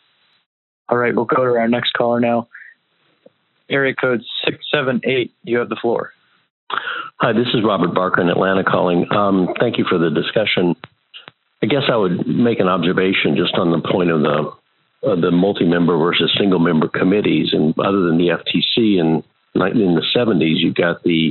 All right, we'll go to our next caller now. Area code 678, you have the floor. Hi, this is Robert Barker in Atlanta calling. Thank you for the discussion. I guess I would make an observation just on the point of the multi-member versus single-member committees. And other than the FTC in the 70s, you've got the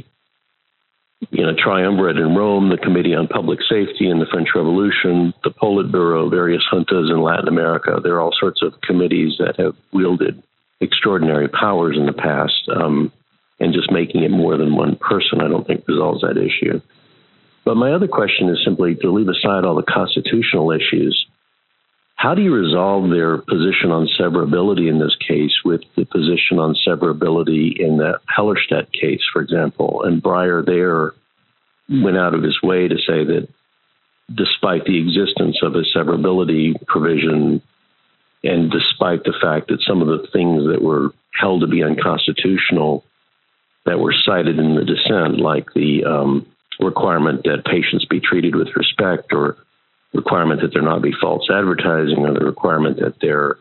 triumvirate in Rome, the Committee on Public Safety in the French Revolution, the Politburo, various juntas in Latin America. There are all sorts of committees that have wielded extraordinary powers in the past, and just making it more than one person, I don't think resolves that issue. But my other question is simply to leave aside all the constitutional issues. How do you resolve their position on severability in this case with the position on severability in the Hellerstedt case, for example? And Breyer there went out of his way to say that despite the existence of a severability provision and despite the fact that some of the things that were held to be unconstitutional that were cited in the dissent, like the requirement that patients be treated with respect, or requirement that there not be false advertising, or the requirement that there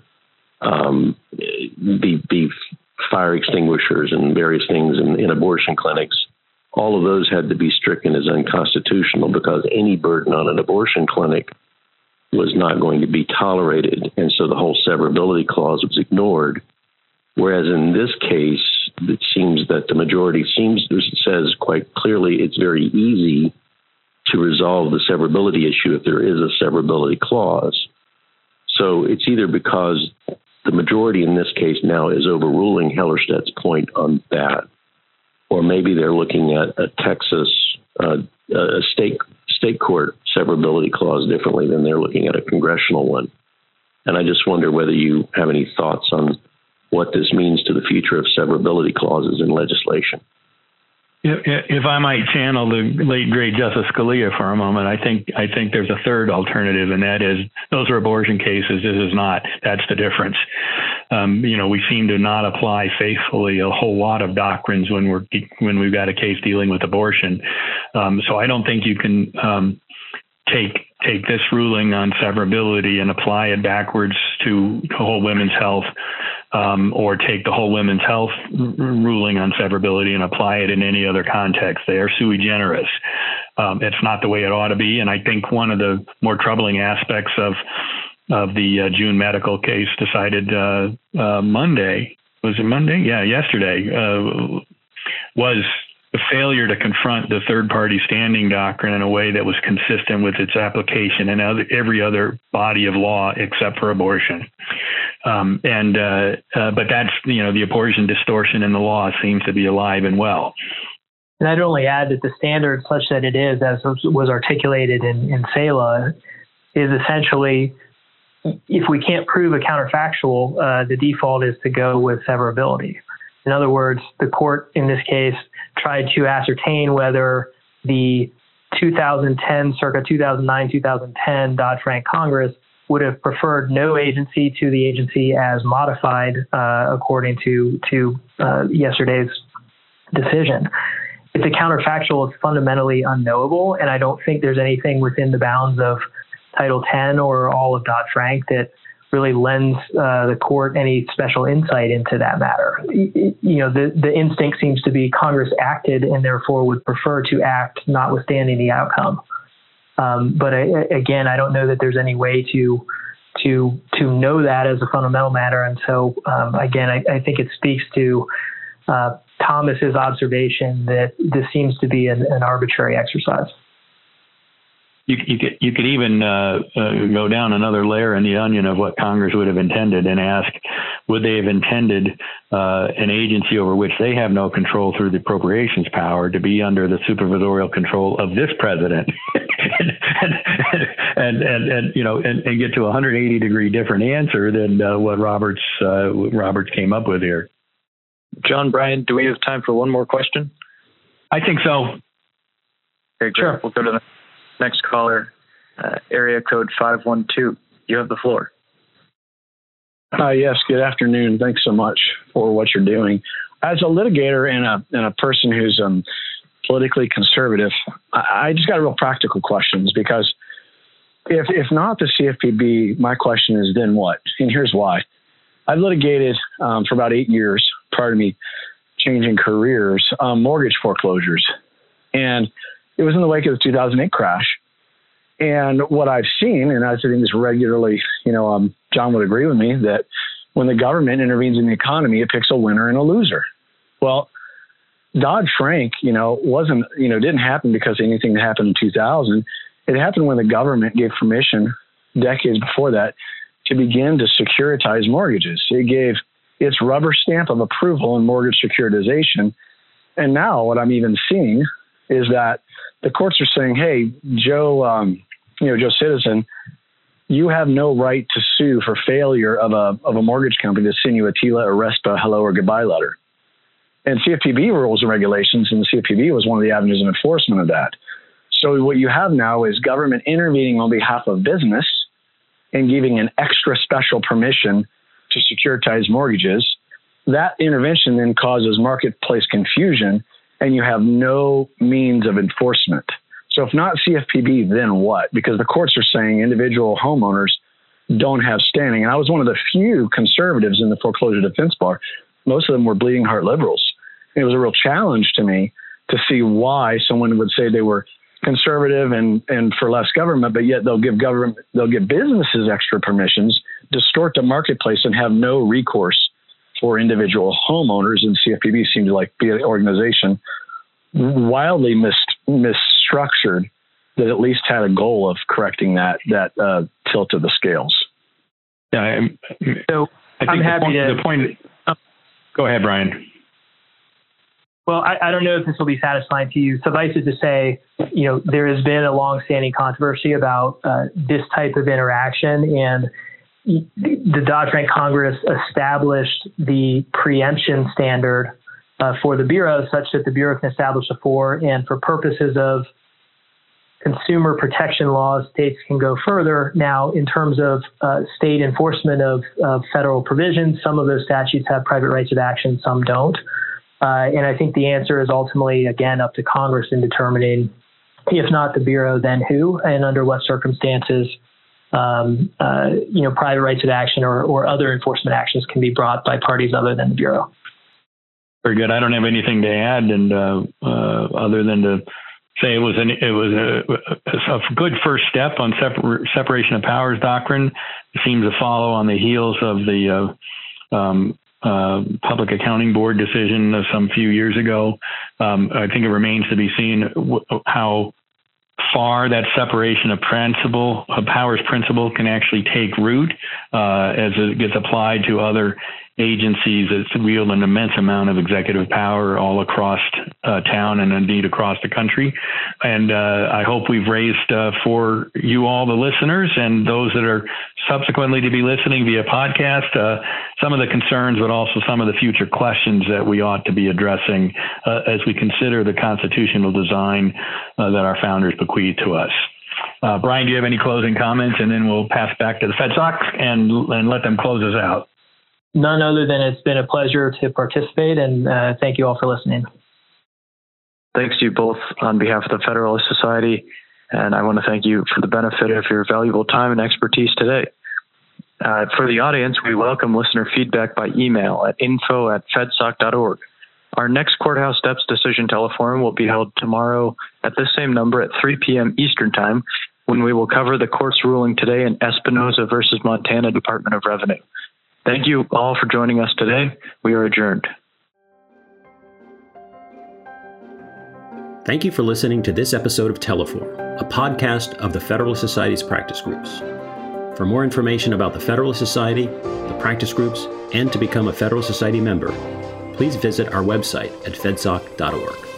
be fire extinguishers and various things in abortion clinics, all of those had to be stricken as unconstitutional because any burden on an abortion clinic was not going to be tolerated. And so the whole severability clause was ignored. Whereas in this case, it seems that the majority says quite clearly it's very easy to resolve the severability issue if there is a severability clause. So it's either because the majority in this case now is overruling Hellerstedt's point on that, or maybe they're looking at a Texas a state court severability clause differently than they're looking at a congressional one. And I just wonder whether you have any thoughts on what this means to the future of severability clauses in legislation. If I might channel the late great Justice Scalia for a moment, I think there's a third alternative, and that is those are abortion cases. This is not. That's the difference. We seem to not apply faithfully a whole lot of doctrines when we've got a case dealing with abortion. So I don't think you can take this ruling on severability and apply it backwards to whole women's health. Or take the whole women's health ruling on severability and apply it in any other context. They are sui generis. It's not the way it ought to be. And I think one of the more troubling aspects of the June medical case decided Monday, was it Monday? Yeah, yesterday, was the failure to confront the third-party standing doctrine in a way that was consistent with its application in every other body of law except for abortion. But that's, the apportion distortion in the law seems to be alive and well. And I'd only add that the standard such that it is, as was articulated in SALA, is essentially, if we can't prove a counterfactual, the default is to go with severability. In other words, the court in this case tried to ascertain whether the 2010, circa 2009, 2010 Dodd-Frank Congress would have preferred no agency to the agency as modified according to yesterday's decision. It's a counterfactual. It's fundamentally unknowable, and I don't think there's anything within the bounds of Title 10 or all of Dodd-Frank that really lends the court any special insight into that matter. The instinct seems to be Congress acted and therefore would prefer to act notwithstanding the outcome. But again, I don't know that there's any way to know that as a fundamental matter. And so, again, I think it speaks to Thomas's observation that this seems to be an arbitrary exercise. You could even go down another layer in the onion of what Congress would have intended and ask, would they have intended an agency over which they have no control through the appropriations power to be under the supervisorial control of this president and get to a 180-degree different answer than what Roberts came up with here. John, Brian, do we have time for one more question? I think so. Okay, great. Sure. We'll go to the next caller, area code 512. You have the floor. Yes, good afternoon. Thanks so much for what you're doing. As a litigator and a person who's politically conservative, I just got real practical questions, because if not the CFPB, my question is then what? And here's why. I've litigated for about 8 years prior to me changing careers, mortgage foreclosures. And it was in the wake of the 2008 crash. And what I've seen, and I think this regularly, John would agree with me, that when the government intervenes in the economy, it picks a winner and a loser. Well, Dodd-Frank, didn't happen because anything that happened in 2000. It happened when the government gave permission decades before that to begin to securitize mortgages. It gave its rubber stamp of approval in mortgage securitization. And now what I'm even seeing is that the courts are saying, hey, Joe Citizen, you have no right to sue for failure of a mortgage company to send you a TILA, a RESPA, hello, or goodbye letter. And CFPB rules and regulations, and the CFPB was one of the avenues of enforcement of that. So what you have now is government intervening on behalf of business and giving an extra special permission to securitize mortgages. That intervention then causes marketplace confusion, and you have no means of enforcement. So if not CFPB, then what? Because the courts are saying individual homeowners don't have standing. And I was one of the few conservatives in the foreclosure defense bar. Most of them were bleeding heart liberals. And it was a real challenge to me to see why someone would say they were conservative and for less government, but yet they'll give businesses extra permissions, distort the marketplace, and have no recourse for individual homeowners. And CFPB seemed to be an organization wildly misstructured that at least had a goal of correcting that tilt of the scales. Yeah, so I think I'm happy the point. Go ahead, Brian. Well, I don't know if this will be satisfying to you. Suffice it to say, there has been a long-standing controversy about this type of interaction, and the Dodd-Frank Congress established the preemption standard for the Bureau such that the Bureau can establish a floor, and for purposes of consumer protection laws, states can go further. Now, in terms of state enforcement of federal provisions, some of those statutes have private rights of action, some don't. And I think the answer is ultimately, again, up to Congress in determining, if not the Bureau, then who, and under what circumstances, private rights of action or other enforcement actions can be brought by parties other than the Bureau. Very good. I don't have anything to add, and other than to say it was a good first step on separation of powers doctrine. It seems to follow on the heels of the Public Accounting Board decision some few years ago. I think it remains to be seen how far that separation of powers principle can actually take root as it gets applied to other agencies that wield an immense amount of executive power all across town and indeed across the country. And I hope we've raised for you all, the listeners, and those that are subsequently to be listening via podcast, some of the concerns, but also some of the future questions that we ought to be addressing as we consider the constitutional design that our founders bequeathed to us. Brian, do you have any closing comments? And then we'll pass back to the FedSoc and let them close us out. None other than it's been a pleasure to participate, and thank you all for listening. Thanks to you both on behalf of the Federalist Society, and I want to thank you for the benefit of your valuable time and expertise today. For the audience, we welcome listener feedback by email at info@fedsoc.org. Our next Courthouse Steps Decision Teleforum will be held tomorrow at this same number at 3 p.m. Eastern Time, when we will cover the court's ruling today in Espinoza versus Montana Department of Revenue. Thank you all for joining us today. We are adjourned. Thank you for listening to this episode of Teleforum, a podcast of the Federalist Society's practice groups. For more information about the Federalist Society, the practice groups, and to become a Federalist Society member, please visit our website at fedsoc.org.